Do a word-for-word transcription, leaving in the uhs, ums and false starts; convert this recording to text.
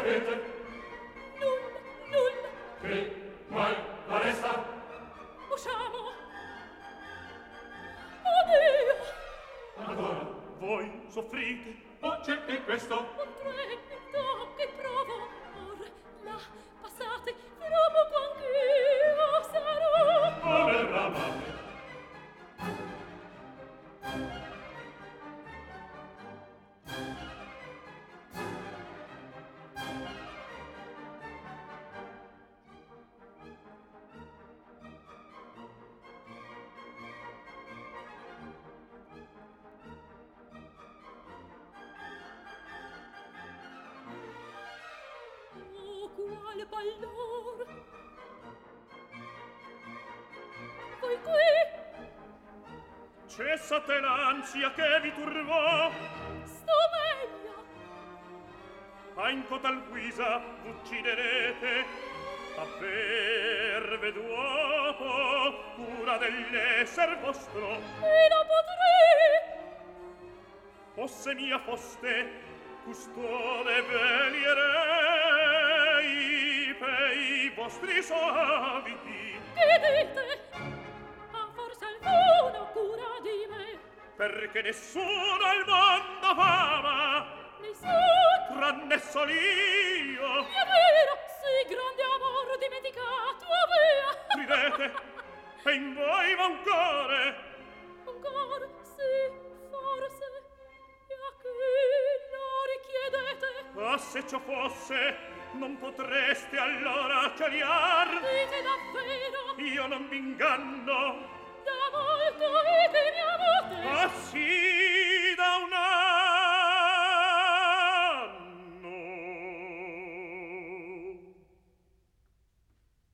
sapete? Nulla, nulla. Che mai la resta? Usciamo. Oddio. Ancora, voi soffrite? O c'è che questo? Un tremito che provo. Or là, passate, provo quanch'io sarò. Povera madre. Oh, quale pallor. Voi qui? Cessate l'ansia che vi turbò. Sto meglio. A in cotal guisa ucciderete. Aver veduopo cura dell'esser vostro. E non potrei. O se mia foste custode veglierei pei vostri soaviti. Che dite? Ha forse alcuno cura di me? Perché nessuno al mondo fama, Nessuno. tranne sol io. È vero, sì, grande amor dimenticato avea. Ridete, e in voi va un core. Ancora, sì, forse. E a chi lo richiedete? Ah, se ciò fosse, non potreste allora chiariar. Dite davvero? Io non m'inganno.